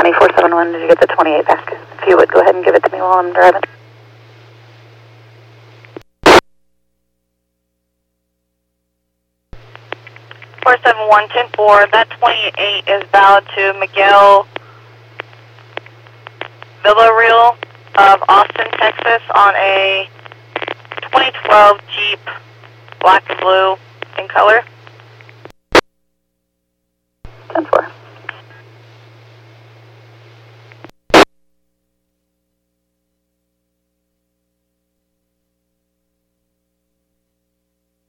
2471, did you get the 28 back? If you would, go ahead and give it to me while I'm driving. 47110-4, that 28 is valid to Miguel Villarreal of Austin, Texas on a 2012 Jeep black and blue in color.